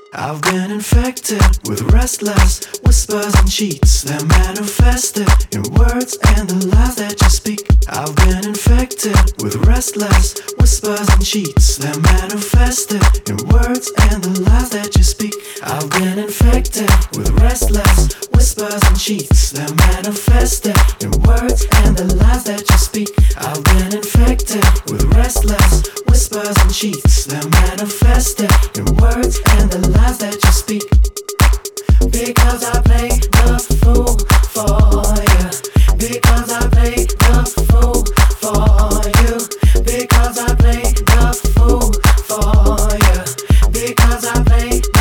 I've been infected with restless whispers and cheats that manifested in words and the lies that you speak. I've been infected with restless whispers and cheats that manifested in words and the lies that you speak. I've been infected with restless whispers and cheats that manifested in words and the lies that you speak. I've been infected with restless whispers and cheats that manifested in words and the lies that you speak. Because I play the fool for you. Because I play the fool for you. Because I play the fool for you. Because I play